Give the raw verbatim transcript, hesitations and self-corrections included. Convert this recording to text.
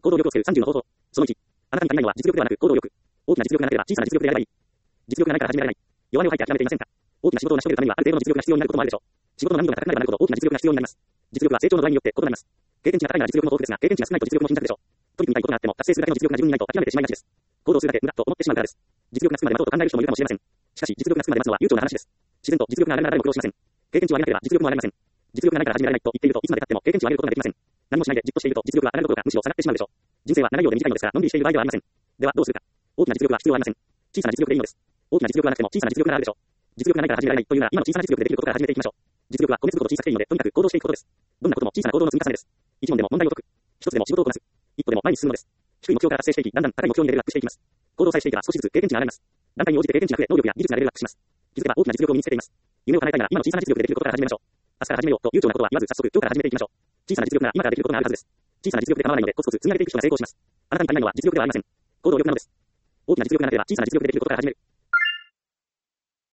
行動力をつけるさんじゅうの方法。そのいち。あなたに足りないのは実力ではなく行動力。大きな実力がなければ小さな実力であればいい。実力がないから始められない。弱音を吐いて諦めていませんか？大きな仕事を成し遂げるためにはある程度の実力が必要になることもあるでしょう。仕事の難易度が高くなればなるほど大きな実力が必要になります。実力は成長の度合いによって異なります。経験値が高いなら実力も豊富ですが、経験値が少ないと実力も貧弱でしょう。取り組みたいことがあっても達成するだけの実力が自分にないと諦めてしまいがちです。行動するだけ無駄と思ってしまうからです。実力がつくまで待とうと考える人もいるかもしれません。しかし実力がつくまで待つのは悠長な話です。自然と実力が上がるなら誰も苦労しません。経験値を上げなければ実力も上がりません。実力がないから始められないと言っているといつまで経っても経験値を上げることができません。何もしないでじっとしていると実力は上がるどころかむしろ下がってしまうでしょう。人生は長いようで短いのですからのんびりしている場合ではありません。ではどうするか。大きな実力は必要ありません。小さな実力でいいのです。大きな実力はなくても小さな実力があるでしょう。実力がないから始められないというなら今の小さな実力でできることから始めていきましょう。実力は米粒ほど小さくていいのでとにかく行動していくことです。どんなことも小さな行動の積み重ねです。一問でも問題を解く。一つでも仕事をこなす。一歩でも前に進むのです。低い目標から達成していき、だんだん高い目標にレベルアップしていきます。行動さえしていけば少しずつ経験値が上がります。段階に応じて経験値が増え、能力や技術がレベルアップします。気づけば大きな実力を身につけています。夢を叶えたいなら今の小さな実力でできることから始めましょう。明日から始めようと悠長なことは言わず早速今日から始めていきましょう。小さな実力なら今からできることがあるはずです。小さな実力で構わないのでコツコツ積み上げていく人が成功します。あなたに足りないのは実力ではありません。行動力なのです。大きな実力がなければ小さな実力でできることから始める。